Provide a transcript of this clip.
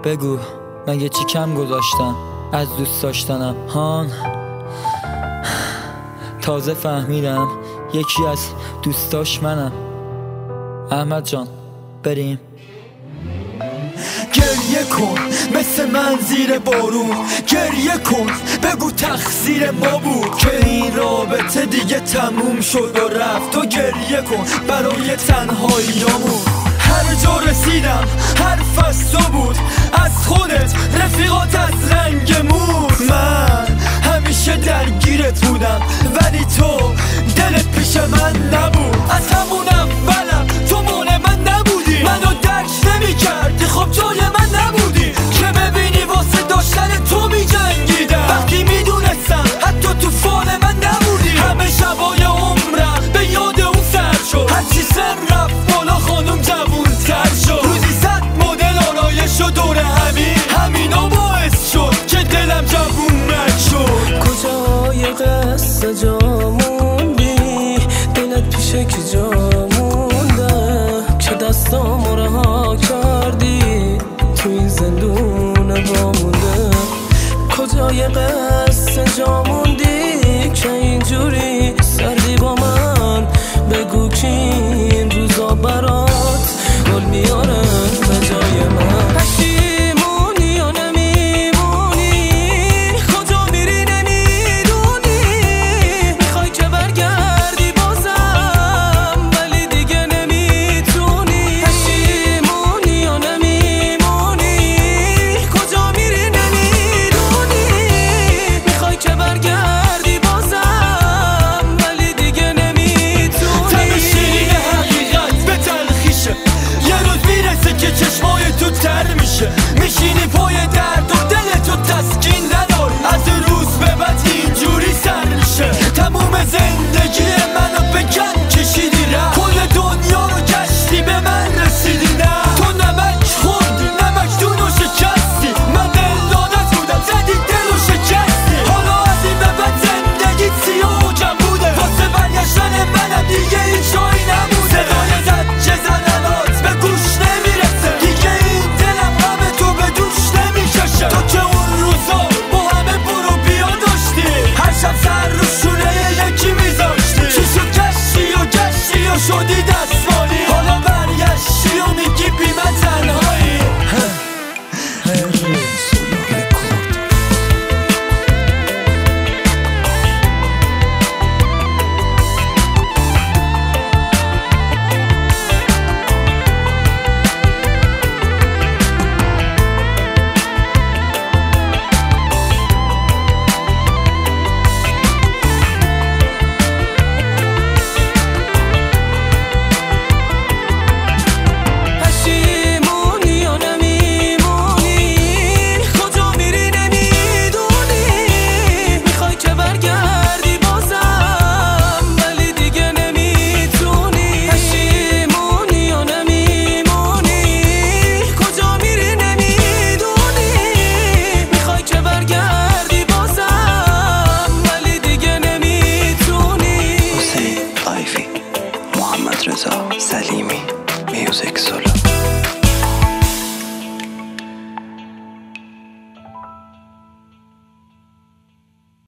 بگو مگه چی کم گذاشتم از دوست داشتنم هان؟ تازه فهمیدم یکی از دوستاش منم. احمد جان بریم. گریه کن مثل من زیر بارون، گریه کن بگو تقصیر ما بود که این رابطه دیگه تموم شد و رفت. تو گریه کن برای تنهاییامون. هر جا رسیدم حرف از تو بود، از خودت رفیقات از رنگ موت. من همیشه درگیرت بودم ولی تو دلت پیش من نبود. از همون اولم تو مال من نبودی، منو درک نمی کردی، خب جای من نبودی که ببینی واسه داشتن تو می جنگیدم. وقتی می دونستم حتی تو فال من نبودی، همه شبای عمرم به یاد اون سر شد. هرچی سن رفت بالا خانم جوون تر شد. روزی 100 مدل آرایش و دور همینا باعث شد که دلم جوون مرگ شد. کجای قصه جا موندی، دلت پیشه که جا مونده که دستامو رها کردی تو این زندون وامونده. کجای قصه جا موندی که اینجوری سردی با من، بگو که این روزا برات گل میاره به جای من. پشیمونی یا نمیمونی، کجا میری نمیدونی، میخوای که برگردی بازم ولی دیگه نمیتونی. پشیمونی یا نمیمونی، کجا میری نمیدونی، میخوای که برگردی بازم ولی دیگه نمیتونی. تم شیرین حقیقت به تلخیشه، یه روز میرسه که چشمای تو تر میشه، میشینی پای درد و دلتو تسکین نداری. از روز به بعد اینجوری سر میشه، تموم زندگی منو به گند کشیدی رفت. کل دنیا رو گشتی به من رسیدی نه، تو نمک خوردی نمکدونو شکستی. من دل دادت بودم زدی دلو شکستی. حالا از این به بعد زندگی سیاه و جموده، واسه برگشتن منم دیگه هیچ جایی نمونده. صدای زجه زدنات به گوش نمیرسه، دیگه این دلم غم تو به دوش نمیکشه. تو که اون روزا با همه برو بیا داشتی، هر شب سر رو شونه یکی میذاشتی. چی شد گشتی و شدی دستمالی، حالا برگشتی و میگی بی من تنهایی.